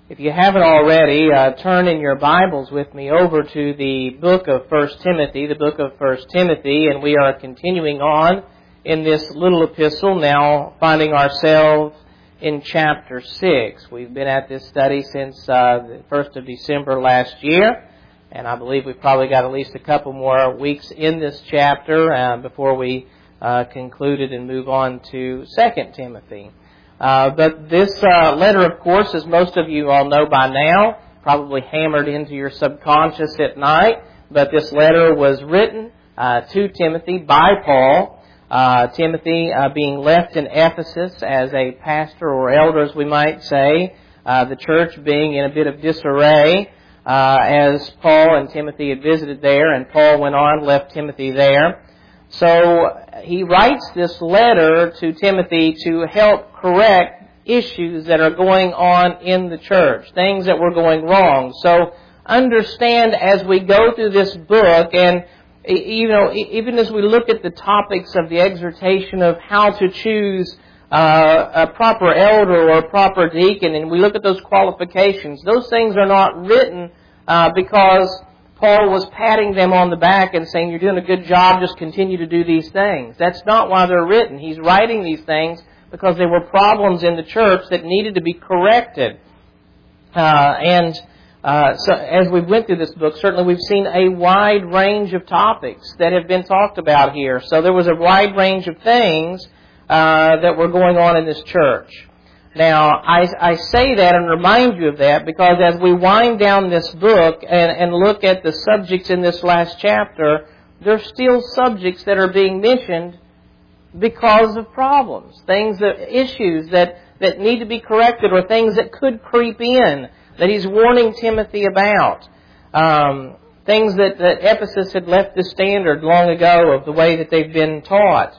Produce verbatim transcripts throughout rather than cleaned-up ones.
If you haven't already, uh, turn in your Bibles with me over to the book of First Timothy, the book of First Timothy, and we are continuing on in this little epistle, now finding ourselves in chapter six. We've been at this study since uh, the first of December last year, and I believe we've probably got at least a couple more weeks in this chapter uh, before we uh, conclude it and move on to Second Timothy. Uh, but this uh, letter, of course, as most of you all know by now, probably hammered into your subconscious at night, but this letter was written uh, to Timothy by Paul. Uh, Timothy uh, being left in Ephesus as a pastor or elder, as we might say, uh, the church being in a bit of disarray uh, as Paul and Timothy had visited there, and Paul went on, left Timothy there. So he writes this letter to Timothy to help correct issues that are going on in the church, things that were going wrong. So understand as we go through this book, and you know, even as we look at the topics of the exhortation of how to choose uh, a proper elder or a proper deacon, and we look at those qualifications, those things are not written uh, because Paul was patting them on the back and saying, you're doing a good job, just continue to do these things. That's not why they're written. He's writing these things because there were problems in the church that needed to be corrected. Uh, and uh, so as we went through this book, certainly we've seen a wide range of topics that have been talked about here. So there was a wide range of things uh, that were going on in this church. Now, I, I say that and remind you of that because as we wind down this book and, and look at the subjects in this last chapter, there's still subjects that are being mentioned because of problems, things that, issues that, that need to be corrected or things that could creep in that he's warning Timothy about. Um, things that, that Ephesus had left the standard long ago of the way that they've been taught.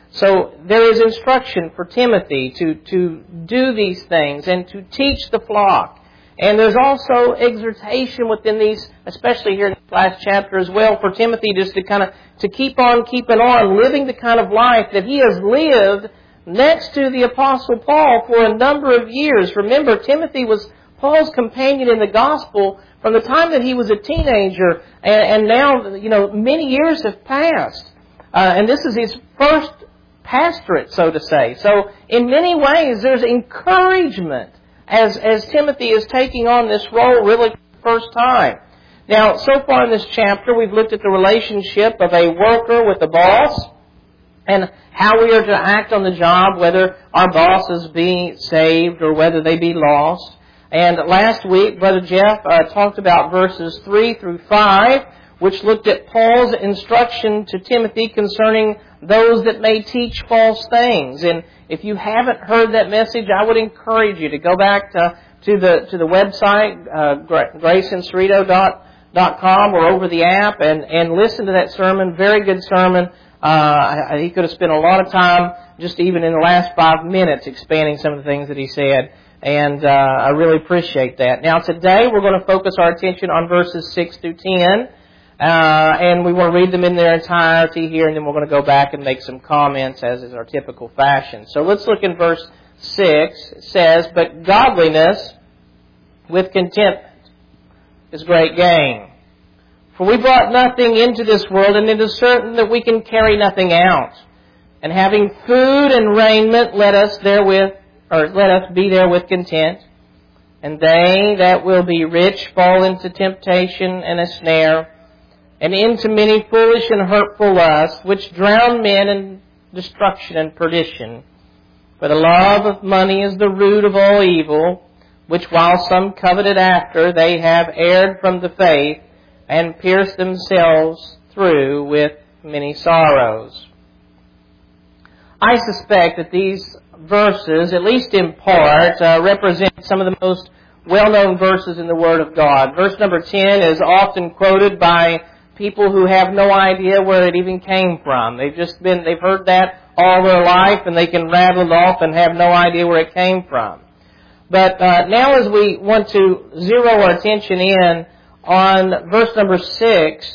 So there is instruction for Timothy to, to do these things and to teach the flock. And there's also exhortation within these, especially here in the last chapter as well, for Timothy just to kind of to keep on keeping on, living the kind of life that he has lived next to the Apostle Paul for a number of years. Remember, Timothy was Paul's companion in the gospel from the time that he was a teenager, and, and now, you know, many years have passed. Uh, and this is his first pastorate, so to say. So in many ways, there's encouragement as, as Timothy is taking on this role really for the first time. Now, so far in this chapter, we've looked at the relationship of a worker with a boss and how we are to act on the job, whether our bosses be saved or whether they be lost. And last week, Brother Jeff uh, talked about verses three through five, which looked at Paul's instruction to Timothy concerning those that may teach false things. And if you haven't heard that message, I would encourage you to go back to, to the to the website, uh, grace and cerrito dot com, or over the app, and, and listen to that sermon. Very good sermon. Uh, he could have spent a lot of time, just even in the last five minutes, expanding some of the things that he said. And uh, I really appreciate that. Now today we're going to focus our attention on verses six through ten. Uh, and we want to read them in their entirety here, and then we're going to go back and make some comments, as is our typical fashion. So let's look in verse six. It says, "But godliness with contentment is great gain. For we brought nothing into this world, and it is certain that we can carry nothing out. And having food and raiment, let us therewith, or let us be therewith content. And they that will be rich fall into temptation and a snare, and into many foolish and hurtful lusts, which drown men in destruction and perdition. For the love of money is the root of all evil, which while some coveted after, they have erred from the faith, and pierced themselves through with many sorrows." I suspect that these verses, at least in part, uh, represent some of the most well-known verses in the Word of God. Verse number ten is often quoted by people who have no idea where it even came from. They've just been, they've heard that all their life, and they can rattle it off and have no idea where it came from. But uh, now as we want to zero our attention in on verse number six,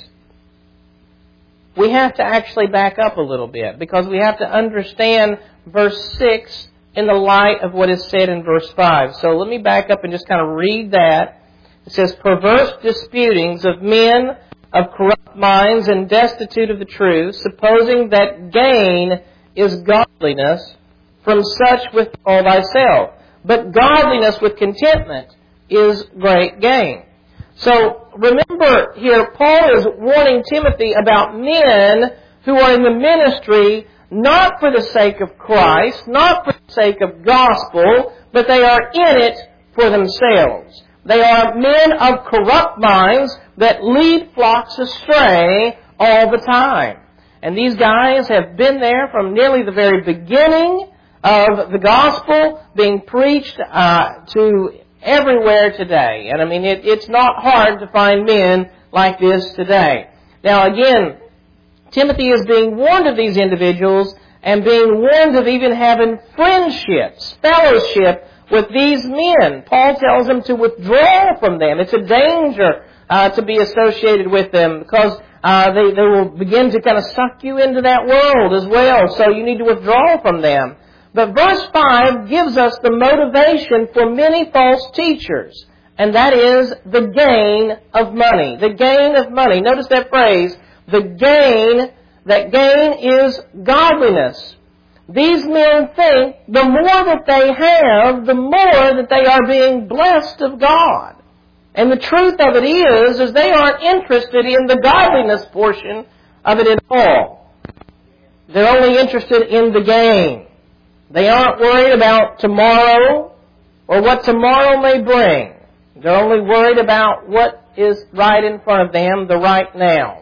we have to actually back up a little bit, because we have to understand verse six in the light of what is said in verse five. So let me back up and just kind of read that. It says, perverse disputings of men of corrupt minds and destitute of the truth, supposing that gain is godliness, from such withdraw thyself. But godliness with contentment is great gain. So remember here, Paul is warning Timothy about men who are in the ministry not for the sake of Christ, not for the sake of gospel, but they are in it for themselves. They are men of corrupt minds that lead flocks astray all the time. And these guys have been there from nearly the very beginning of the gospel being preached uh, to everywhere today. And I mean, it, it's not hard to find men like this today. Now again, Timothy is being warned of these individuals and being warned of even having friendships, fellowship with these men. Paul tells him to withdraw from them. It's a danger uh, to be associated with them because uh, they, they will begin to kind of suck you into that world as well. So you need to withdraw from them. But verse five gives us the motivation for many false teachers, and that is the gain of money. The gain of money. Notice that phrase, the gain, that gain is godliness. These men think the more that they have, the more that they are being blessed of God. And the truth of it is, is they aren't interested in the godliness portion of it at all. They're only interested in the gain. They aren't worried about tomorrow or what tomorrow may bring. They're only worried about what is right in front of them, the right now.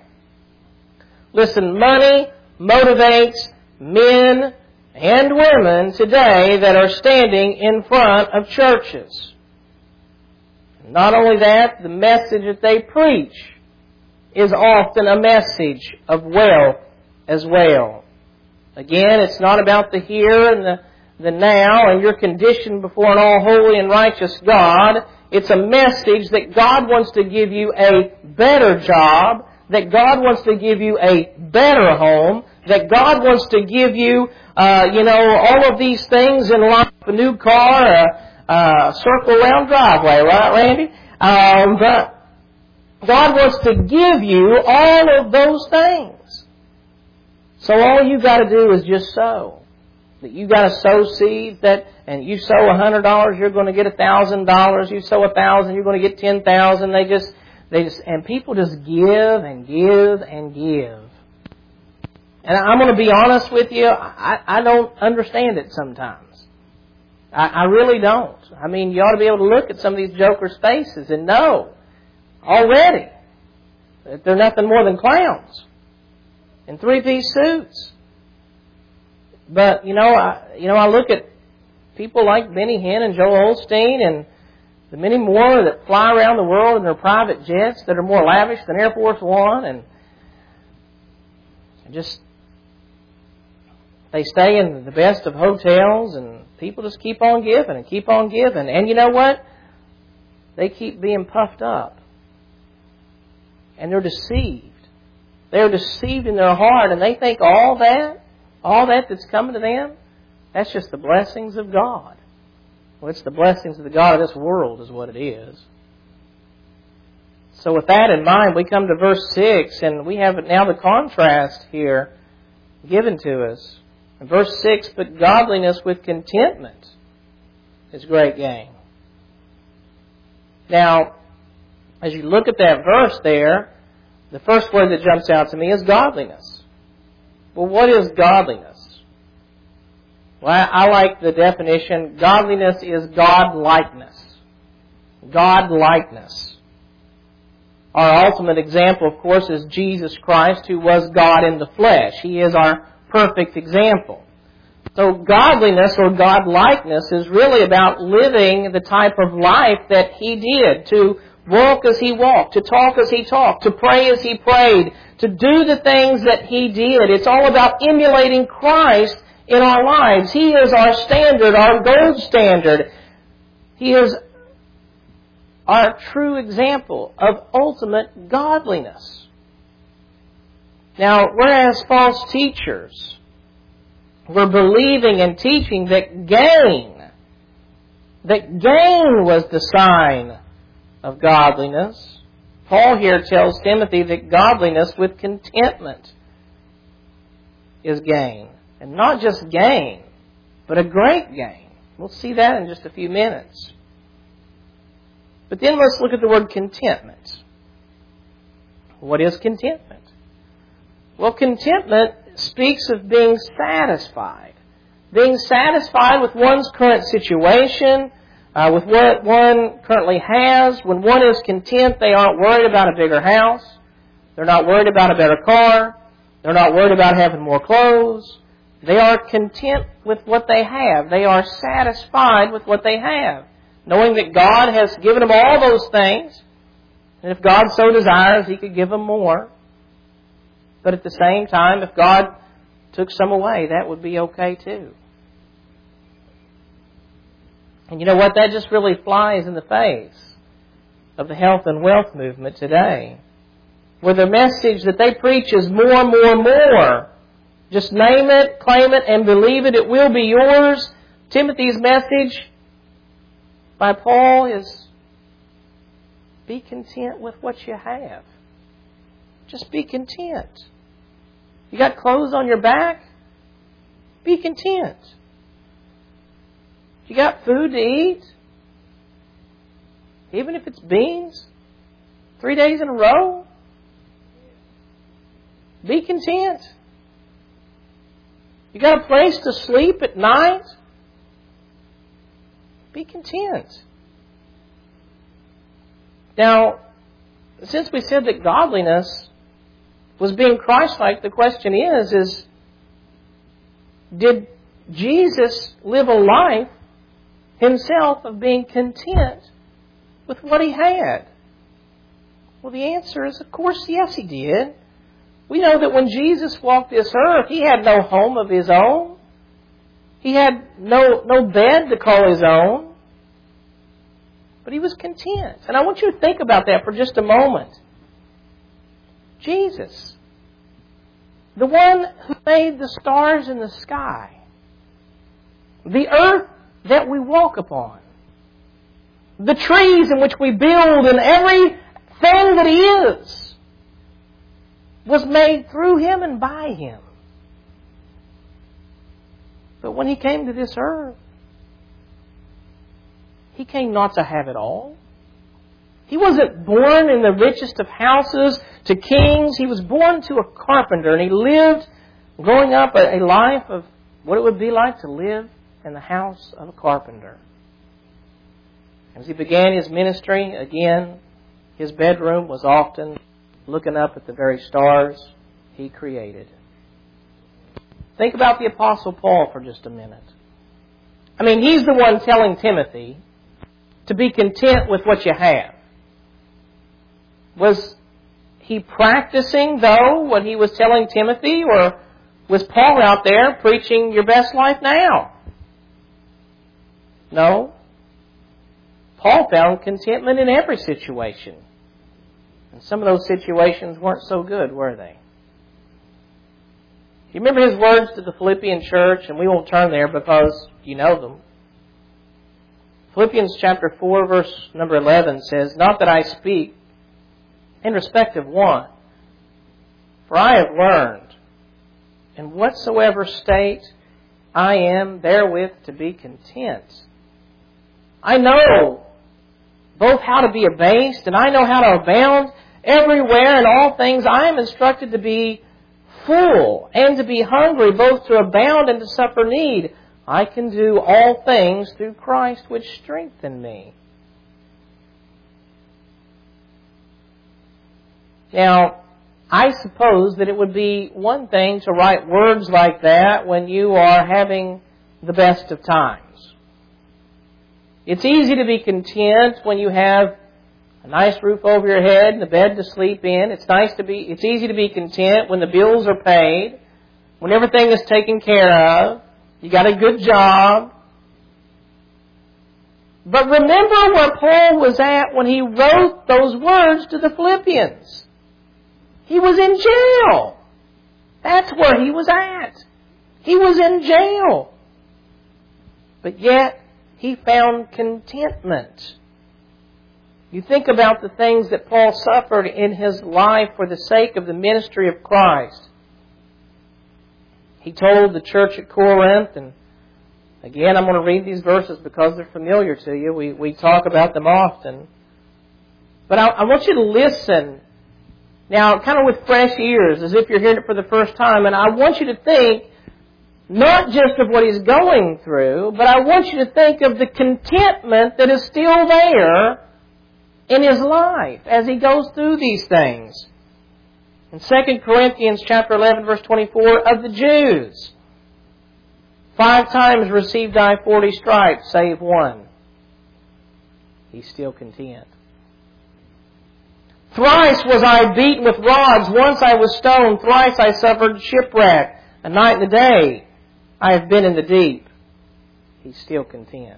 Listen, money motivates men and women today that are standing in front of churches. Not only that, the message that they preach is often a message of wealth as well. Again, it's not about the here and the, the now and your condition before an all-holy and righteous God. It's a message that God wants to give you a better job, that God wants to give you a better home, that God wants to give you, uh, you know, all of these things in life, a new car, a, a circle-round driveway, right, Randy? Um, but God wants to give you all of those things. So all you got to do is just sow. That you got to sow seeds that, and you sow a hundred dollars, you're going to get a thousand dollars. You sow a thousand, you're going to get ten thousand. They just, they just, and people just give and give and give. And I'm going to be honest with you, I, I don't understand it sometimes. I, I really don't. I mean, you ought to be able to look at some of these jokers' faces and know already that they're nothing more than clowns in three-piece suits. But, you know, I, you know, I look at people like Benny Hinn and Joel Osteen and the many more that fly around the world in their private jets that are more lavish than Air Force One, and just they stay in the best of hotels, and people just keep on giving and keep on giving. And you know what? They keep being puffed up. And they're deceived. They're deceived in their heart, and they think all that, all that that's coming to them, that's just the blessings of God. Well, it's the blessings of the God of this world is what it is. So with that in mind, we come to verse six, and we have now the contrast here given to us. In verse six, but godliness with contentment is great gain. Now, as you look at that verse there, the first word that jumps out to me is godliness. Well, what is godliness? Well, I, I like the definition. Godliness is God-likeness. God-likeness. Our ultimate example, of course, is Jesus Christ, who was God in the flesh. He is our perfect example. So godliness or God-likeness is really about living the type of life that He did, to walk as He walked, to talk as He talked, to pray as He prayed, to do the things that He did. It's all about emulating Christ in our lives. He is our standard, our gold standard. He is our true example of ultimate godliness. Now, whereas false teachers were believing and teaching that gain, that gain was the sign of godliness. Paul here tells Timothy that godliness with contentment is gain. And not just gain, but a great gain. We'll see that in just a few minutes. But then let's look at the word contentment. What is contentment? Well, contentment speaks of being satisfied. Being satisfied with one's current situation, uh, with what one currently has. When one is content, they aren't worried about a bigger house. They're not worried about a better car. They're not worried about having more clothes. They are content with what they have. They are satisfied with what they have, knowing that God has given them all those things. And if God so desires, He could give them more. But at the same time, if God took some away, that would be okay too. And you know what? That just really flies in the face of the health and wealth movement today, where the message that they preach is more, more, more. Just name it, claim it, and believe it. It will be yours. Timothy's message by Paul is be content with what you have. Just be content. You got clothes on your back? Be content. You got food to eat? Even if it's beans? Three days in a row? Be content. You got a place to sleep at night? Be content. Now, since we said that godliness was being Christ-like, the question is, is did Jesus live a life Himself of being content with what He had? Well, the answer is, of course, yes, He did. We know that when Jesus walked this earth, He had no home of His own. He had no, no bed to call His own. But He was content. And I want you to think about that for just a moment. Jesus, the one who made the stars in the sky, the earth that we walk upon, the trees in which we build, and everything that He is, was made through Him and by Him. But when He came to this earth, He came not to have it all. He wasn't born in the richest of houses to kings. He was born to a carpenter, and He lived growing up a, a life of what it would be like to live in the house of a carpenter. As He began His ministry, again, His bedroom was often looking up at the very stars He created. Think about the Apostle Paul for just a minute. I mean, he's the one telling Timothy to be content with what you have. Was he practicing, though, what he was telling Timothy? Or was Paul out there preaching your best life now? No. Paul found contentment in every situation. And some of those situations weren't so good, were they? You remember his words to the Philippian church? And we won't turn there because you know them. Philippians chapter four, verse number eleven says, "Not that I speak in respect of one, for I have learned, in whatsoever state I am therewith to be content. I know both how to be abased, and I know how to abound. Everywhere in all things I am instructed to be full and to be hungry, both to abound and to suffer need. I can do all things through Christ which strengthen me." Now, I suppose that it would be one thing to write words like that when you are having the best of times. It's easy to be content when you have a nice roof over your head and a bed to sleep in. It's nice to be, it's easy to be content when the bills are paid, when everything is taken care of, you got a good job. But remember where Paul was at when he wrote those words to the Philippians. He was in jail. That's where he was at. He was in jail. But yet, he found contentment. You think about the things that Paul suffered in his life for the sake of the ministry of Christ. He told the church at Corinth, and again, I'm going to read these verses because they're familiar to you. We, we talk about them often. But I, I want you to listen now, kind of with fresh ears, as if you're hearing it for the first time. And I want you to think not just of what he's going through, but I want you to think of the contentment that is still there in his life as he goes through these things. In Second Corinthians chapter eleven, verse twenty-four, of the Jews, five times received I forty stripes, save one. He's still content. Thrice was I beaten with rods, once I was stoned, thrice I suffered shipwreck. A night and a day I have been in the deep. He's still content.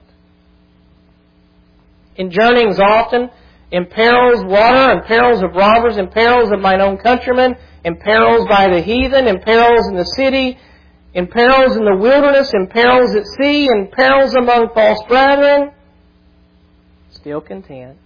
In journeyings often, in perils of water, in perils of robbers, in perils of mine own countrymen, in perils by the heathen, in perils in the city, in perils in the wilderness, in perils at sea, in perils among false brethren. Still content.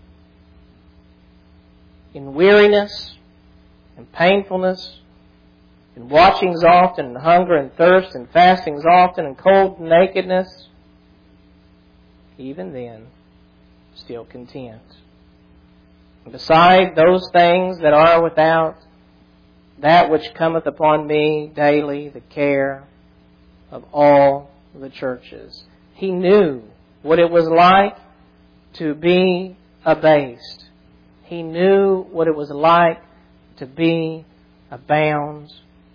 In weariness, in painfulness, in watchings often, in hunger and thirst, in fastings often, in cold and nakedness. Even then, still content. And beside those things that are without, that which cometh upon me daily, the care of all the churches. He knew what it was like to be abased. He knew what it was like to be abound.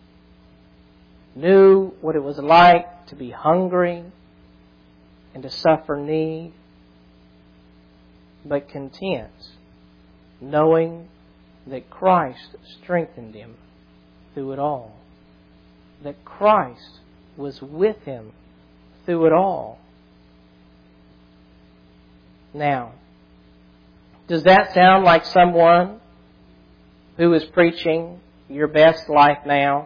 Knew what it was like to be hungry and to suffer need. But content, knowing that Christ strengthened him through it all. That Christ was with him through it all. Now, does that sound like someone who is preaching your best life now?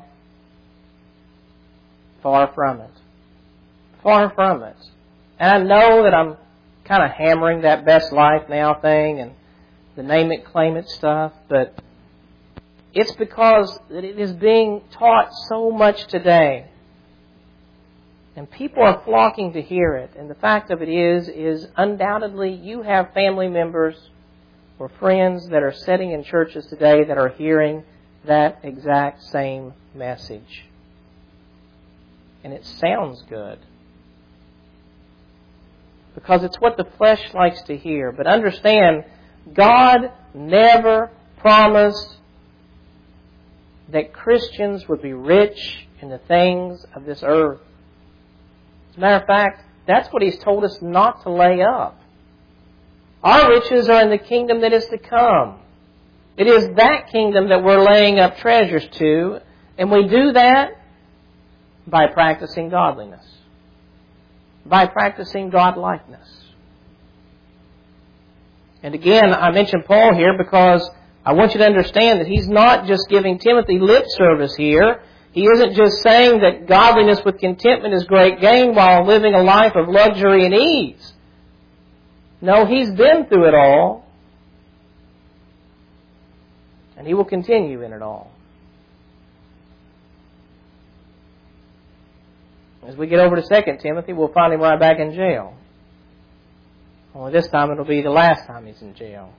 Far from it. Far from it. And I know that I'm kind of hammering that best life now thing and the name it, claim it stuff, but it's because it is being taught so much today. And people are flocking to hear it. And the fact of it is, is undoubtedly you have family members or friends that are sitting in churches today that are hearing that exact same message. And it sounds good. Because it's what the flesh likes to hear. But understand, God never promised that Christians would be rich in the things of this earth. As a matter of fact, that's what He's told us not to lay up. Our riches are in the kingdom that is to come. It is that kingdom that we're laying up treasures to, and we do that by practicing godliness, by practicing godlikeness. And again, I mention Paul here because I want you to understand that he's not just giving Timothy lip service here. He isn't just saying that godliness with contentment is great gain while living a life of luxury and ease. No, he's been through it all. And he will continue in it all. As we get over to Second Timothy, we'll find him right back in jail. Only this time it'll be the last time he's in jail.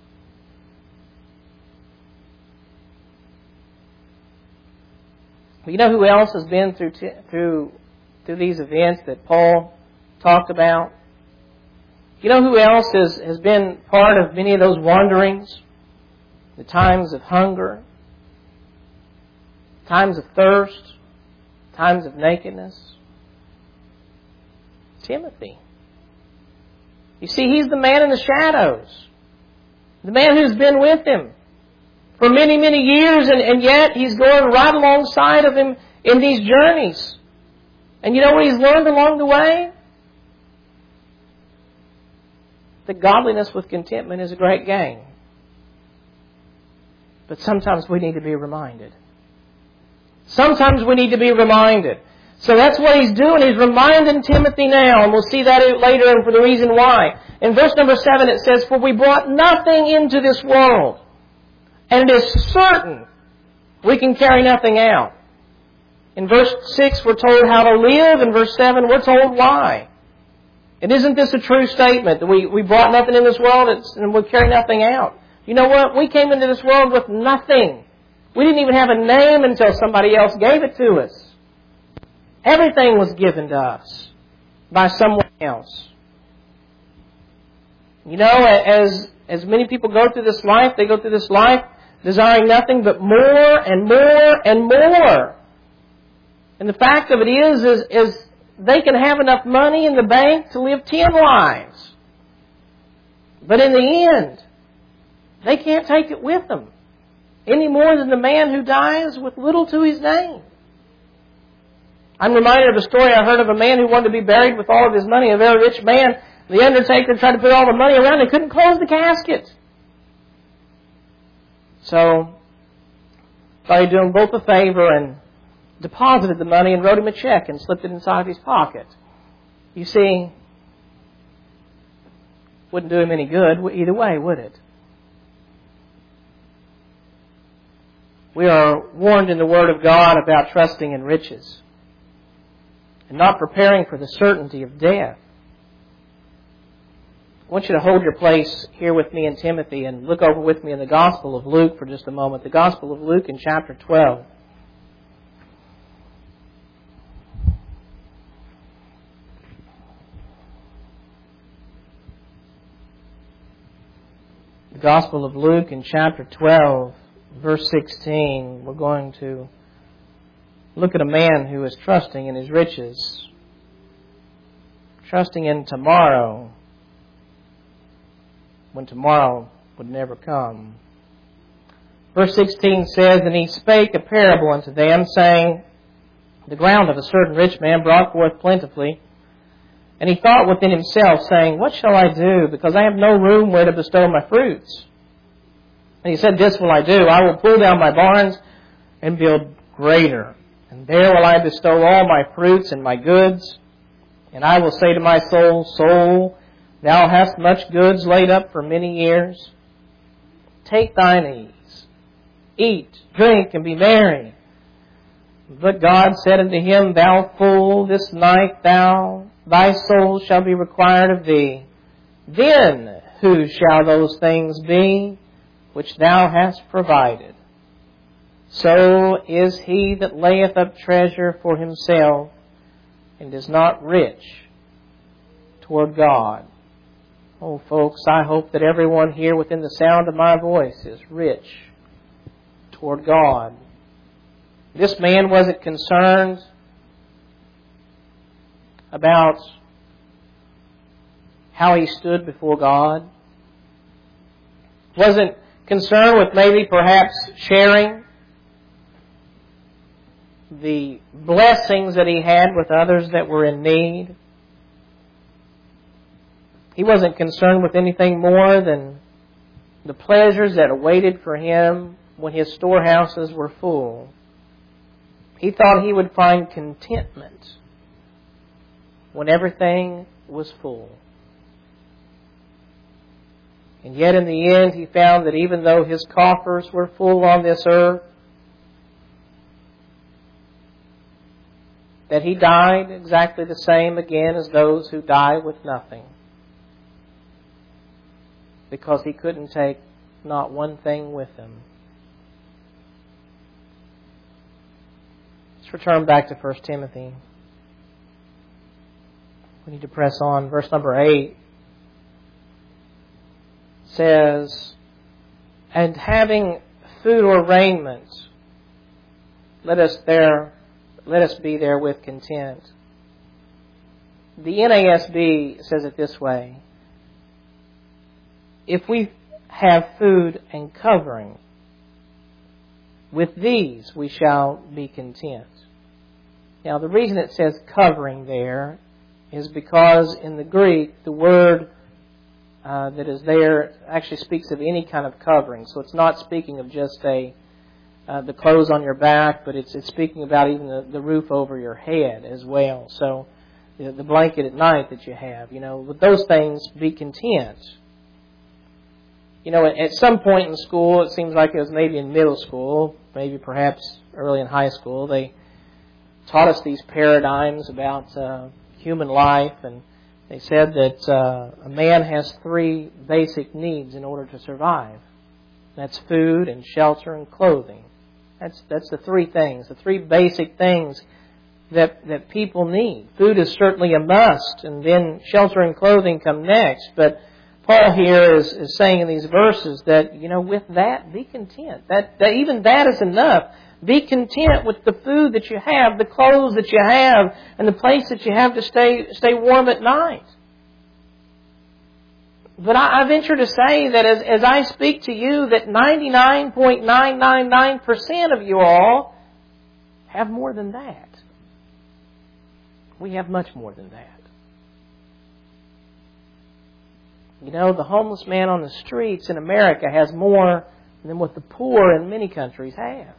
But you know who else has been through through through these events that Paul talked about? You know who else has, has been part of many of those wanderings? The times of hunger, times of thirst, times of nakedness. Timothy. You see, he's the man in the shadows. The man who's been with him for many, many years, and, and yet he's going right alongside of him in these journeys. And you know what he's learned along the way? That godliness with contentment is a great gain. But sometimes we need to be reminded. Sometimes we need to be reminded. So that's what he's doing. He's reminding Timothy now, and we'll see that later and for the reason why. In verse number seven it says, "For we brought nothing into this world, and it is certain we can carry nothing out." In verse six we're told how to live. In verse seven we're told why. And isn't this a true statement, that we, we brought nothing in this world and we'll carry nothing out? You know what? We came into this world with nothing. We didn't even have a name until somebody else gave it to us. Everything was given to us by someone else. You know, as as many people go through this life, they go through this life desiring nothing but more and more and more. And the fact of it is, is, is they can have enough money in the bank to live ten lives. But in the end, they can't take it with them any more than the man who dies with little to his name. I'm reminded of a story I heard of a man who wanted to be buried with all of his money, a very rich man. The undertaker tried to put all the money around and couldn't close the casket. So, thought he'd do him both a favor and deposited the money and wrote him a check and slipped it inside his pocket. You see, wouldn't do him any good either way, would it? We are warned in the Word of God about trusting in riches and not preparing for the certainty of death. I want you to hold your place here with me in Timothy and look over with me in the Gospel of Luke for just a moment. The Gospel of Luke in chapter twelve. The Gospel of Luke in chapter twelve, verse sixteen. We're going to look at a man who is trusting in his riches, trusting in tomorrow, when tomorrow would never come. Verse sixteen says, "And he spake a parable unto them, saying, The ground of a certain rich man brought forth plentifully. And he thought within himself, saying, What shall I do? Because I have no room where to bestow my fruits. And he said, This will I do. I will pull down my barns and build greater. And there will I bestow all my fruits and my goods. And I will say to my soul, Soul, thou hast much goods laid up for many years. Take thine ease. Eat, drink, and be merry. But God said unto him, Thou fool, this night thou, thy soul shall be required of thee. Then whose shall those things be which thou hast provided? So is he that layeth up treasure for himself, and is not rich toward God." Oh, folks, I hope that everyone here within the sound of my voice is rich toward God. This man wasn't concerned about how he stood before God. Wasn't concerned with maybe perhaps sharing the blessings that he had with others that were in need. He wasn't concerned with anything more than the pleasures that awaited for him when his storehouses were full. He thought he would find contentment when everything was full. And yet in the end he found that even though his coffers were full on this earth, that he died exactly the same again as those who die with nothing. Because he couldn't take not one thing with him. Let's return back to First Timothy. We need to press on. Verse number eight says, "And having food or raiment, let us there, let us be therewith content." The N A S B says it this way: if we have food and covering, with these we shall be content. Now, the reason it says covering there is because in the Greek, the word uh, that is there actually speaks of any kind of covering. So it's not speaking of just a uh, the clothes on your back, but it's, it's speaking about even the, the roof over your head as well. So the, the blanket at night that you have, you know, with those things, be content. You know, at, at some point in school, it seems like it was maybe in middle school, maybe perhaps early in high school, they taught us these paradigms about uh, human life, and they said that uh, a man has three basic needs in order to survive. That's food and shelter and clothing. That's that's the three things, the three basic things that that people need. Food is certainly a must, and then shelter and clothing come next. But Paul here is, is saying in these verses that, you know, with that, be content. That, that even that is enough. Be content with the food that you have, the clothes that you have, and the place that you have to stay stay warm at night. But I, I venture to say that as, as I speak to you, that ninety-nine point nine nine nine percent of you all have more than that. We have much more than that. You know, the homeless man on the streets in America has more than what the poor in many countries have.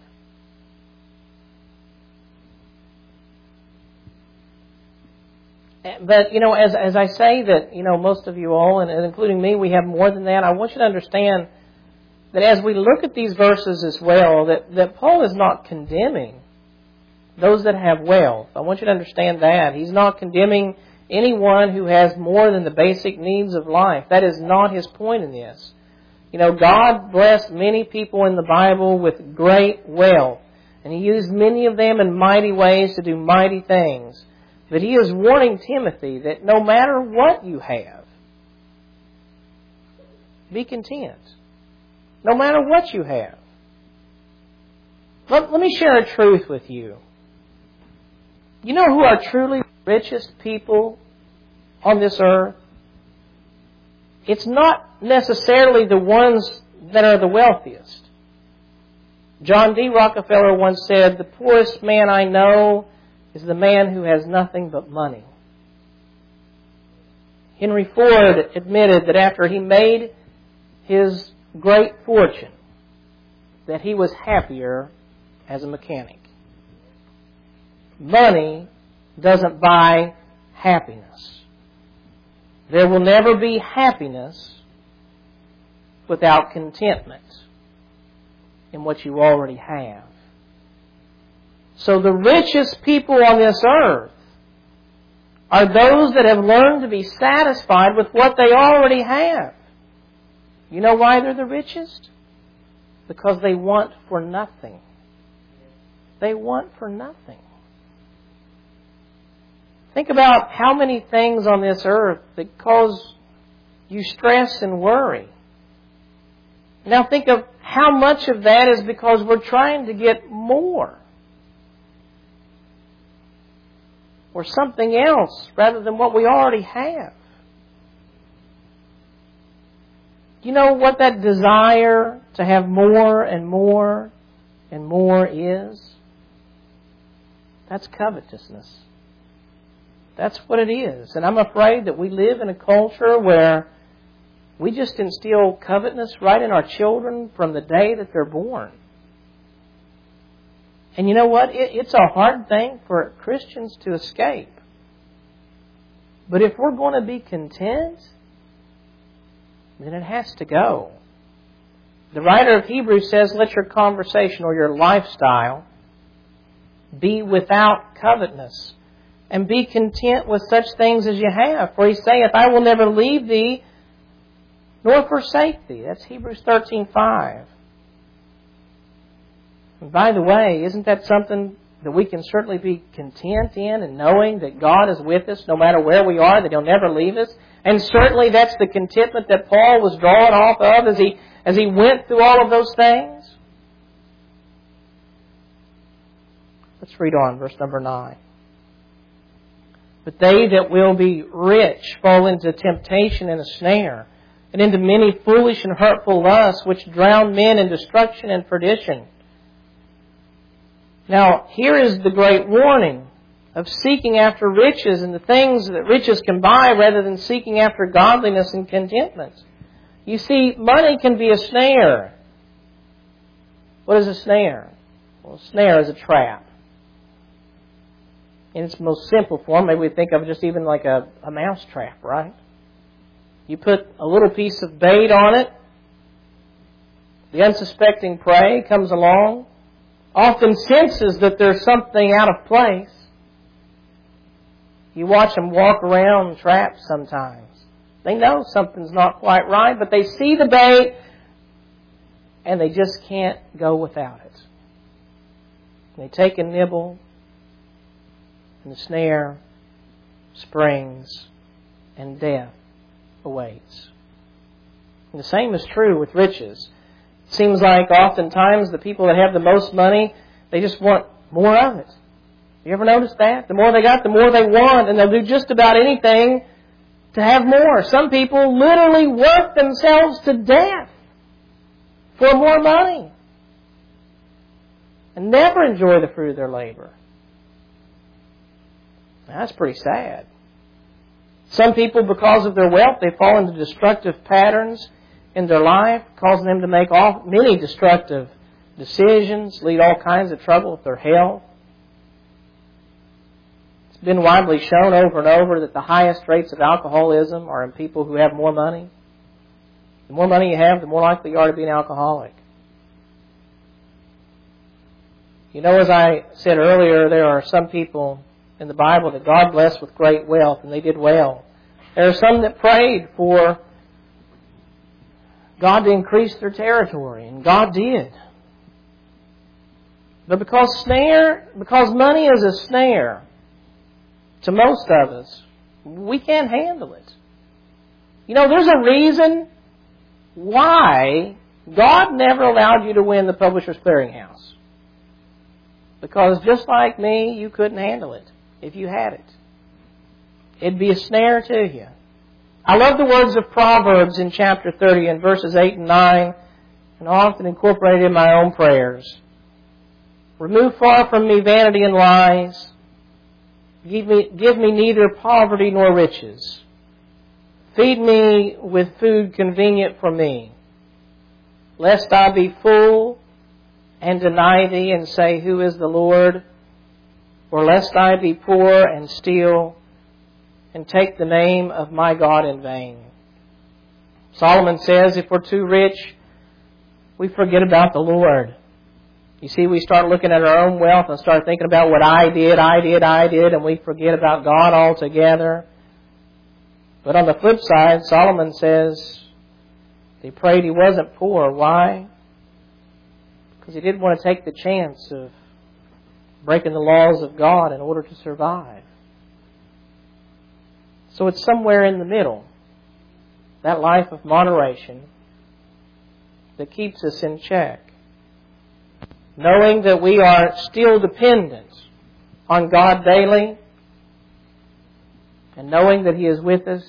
But, you know, as as I say that, you know, most of you all, and including me, we have more than that, I want you to understand that as we look at these verses as well, that, that Paul is not condemning those that have wealth. I want you to understand that. He's not condemning anyone who has more than the basic needs of life. That is not his point in this. You know, God blessed many people in the Bible with great wealth, and He used many of them in mighty ways to do mighty things. But he is warning Timothy that no matter what you have, be content. No matter what you have. Let, let me share a truth with you. You know who are truly the richest people on this earth? It's not necessarily the ones that are the wealthiest. John D. Rockefeller once said, "The poorest man I know is the man who has nothing but money." Henry Ford admitted that after he made his great fortune, that he was happier as a mechanic. Money doesn't buy happiness. There will never be happiness without contentment in what you already have. So the richest people on this earth are those that have learned to be satisfied with what they already have. You know why they're the richest? Because they want for nothing. They want for nothing. Think about how many things on this earth that cause you stress and worry. Now think of how much of that is because we're trying to get more. Or something else rather than what we already have. You know what that desire to have more and more and more is? That's covetousness. That's what it is. And I'm afraid that we live in a culture where we just instill covetousness right in our children from the day that they're born. And you know what? It, it's a hard thing for Christians to escape. But if we're going to be content, then it has to go. The writer of Hebrews says, let your conversation or your lifestyle be without covetousness, and be content with such things as you have. For he saith, I will never leave thee nor forsake thee. That's Hebrews thirteen five. And by the way, isn't that something that we can certainly be content in, and knowing that God is with us no matter where we are, that He'll never leave us? And certainly that's the contentment that Paul was drawing off of as he, as he went through all of those things. Let's read on, verse number nine. But they that will be rich fall into temptation and a snare, and into many foolish and hurtful lusts, which drown men in destruction and perdition. Now, here is the great warning of seeking after riches and the things that riches can buy rather than seeking after godliness and contentment. You see, money can be a snare. What is a snare? Well, a snare is a trap. In its most simple form, maybe we think of just even like a, a mouse trap, right? You put a little piece of bait on it. The unsuspecting prey comes along, often senses that there's something out of place. You watch them walk around traps sometimes. They know something's not quite right, but they see the bait and they just can't go without it. They take a nibble and the snare springs and death awaits. And the same is true with riches. It seems like oftentimes the people that have the most money, they just want more of it. You ever notice that? The more they got, the more they want, and they'll do just about anything to have more. Some people literally work themselves to death for more money and never enjoy the fruit of their labor. Now, that's pretty sad. Some people, because of their wealth, they fall into destructive patterns in their life, causing them to make all, many destructive decisions, lead all kinds of trouble with their health. It's been widely shown over and over that the highest rates of alcoholism are in people who have more money. The more money you have, the more likely you are to be an alcoholic. You know, as I said earlier, there are some people in the Bible that God blessed with great wealth, and they did well. There are some that prayed for God to increase their territory, and God did. But because snare, because money is a snare to most of us, we can't handle it. You know, there's a reason why God never allowed you to win the Publishers Clearinghouse. Because just like me, you couldn't handle it if you had it. It'd be a snare to you. I love the words of Proverbs in chapter thirty and verses eight and nine, and I often incorporate it in my own prayers. Remove far from me vanity and lies. Give me, give me neither poverty nor riches. Feed me with food convenient for me, lest I be full and deny thee and say, who is the Lord? Or lest I be poor and steal and take the name of my God in vain. Solomon says if we're too rich, we forget about the Lord. You see, we start looking at our own wealth and start thinking about what I did, I did, I did, and we forget about God altogether. But on the flip side, Solomon says he prayed he wasn't poor. Why? Because he didn't want to take the chance of breaking the laws of God in order to survive. So it's somewhere in the middle, that life of moderation that keeps us in check. Knowing that we are still dependent on God daily, and knowing that He is with us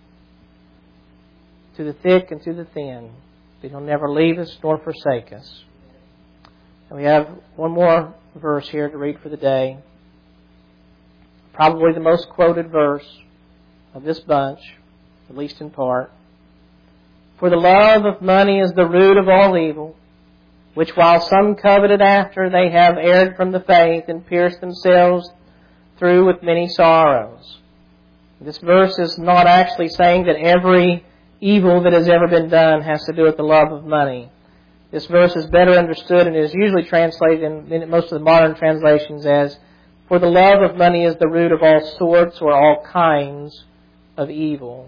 to the thick and to the thin, that He'll never leave us nor forsake us. And we have one more verse here to read for the day. Probably the most quoted verse of this bunch, at least in part. For the love of money is the root of all evil, which while some coveted after, they have erred from the faith and pierced themselves through with many sorrows. This verse is not actually saying that every evil that has ever been done has to do with the love of money. This verse is better understood and is usually translated in, in most of the modern translations as, for the love of money is the root of all sorts or all kinds of evil.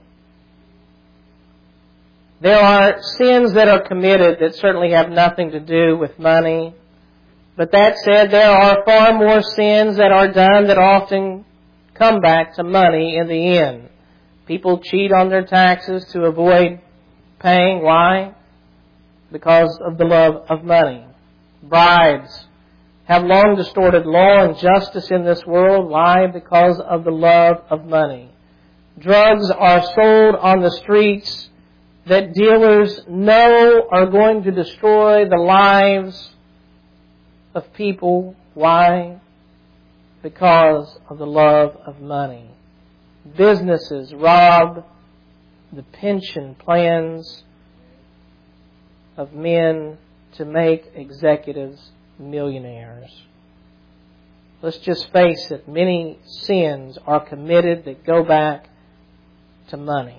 There are sins that are committed that certainly have nothing to do with money. But that said, there are far more sins that are done that often come back to money in the end. People cheat on their taxes to avoid paying. Why? Because of the love of money. Bribes have long distorted law and justice in this world. Why? Because of the love of money. Drugs are sold on the streets that dealers know are going to destroy the lives of people. Why? Because of the love of money. Businesses rob the pension plans of men to make executives millionaires. Let's just face it, many sins are committed that go back to money.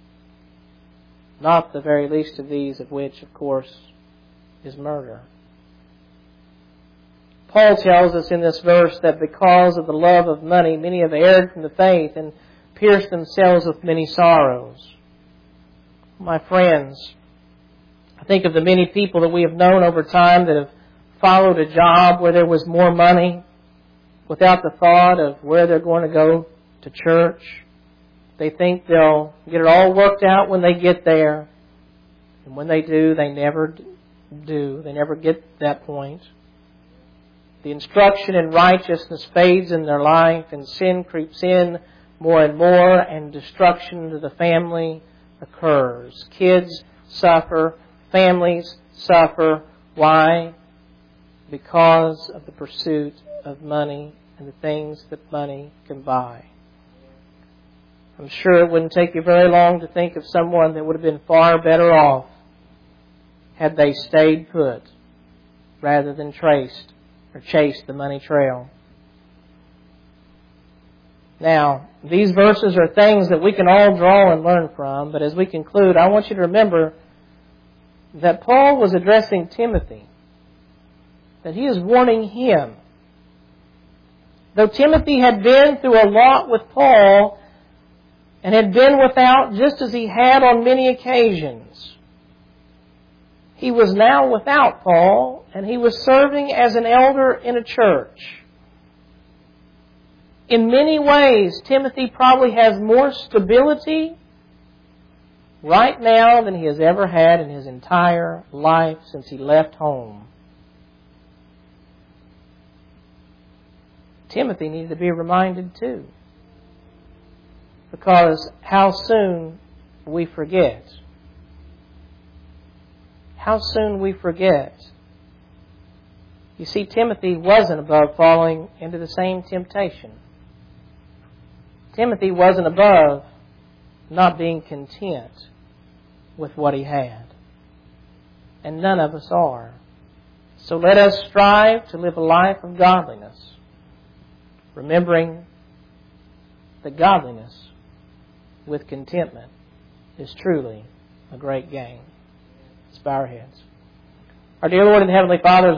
Not the very least of these, of which, of course, is murder. Paul tells us in this verse that because of the love of money, many have erred from the faith and pierced themselves with many sorrows. My friends, I think of the many people that we have known over time that have followed a job where there was more money without the thought of where they're going to go to church. They think they'll get it all worked out when they get there. And when they do, they never do. They never get to that point. The instruction in righteousness fades in their life, and sin creeps in more and more, and destruction to the family occurs. Kids suffer. Families suffer. Why? Because of the pursuit of money and the things that money can buy. I'm sure it wouldn't take you very long to think of someone that would have been far better off had they stayed put rather than traced or chased the money trail. Now, these verses are things that we can all draw and learn from, but as we conclude, I want you to remember that Paul was addressing Timothy, that he is warning him. Though Timothy had been through a lot with Paul and had been without just as he had on many occasions, he was now without Paul, and he was serving as an elder in a church. In many ways, Timothy probably has more stability right now than he has ever had in his entire life since he left home. Timothy needed to be reminded too. Because how soon we forget. How soon we forget. You see, Timothy wasn't above falling into the same temptation. Timothy wasn't above not being content with what he had. And none of us are. So let us strive to live a life of godliness, remembering that godliness with contentment is truly a great gain. Let's bow our heads. Our dear Lord and Heavenly Father,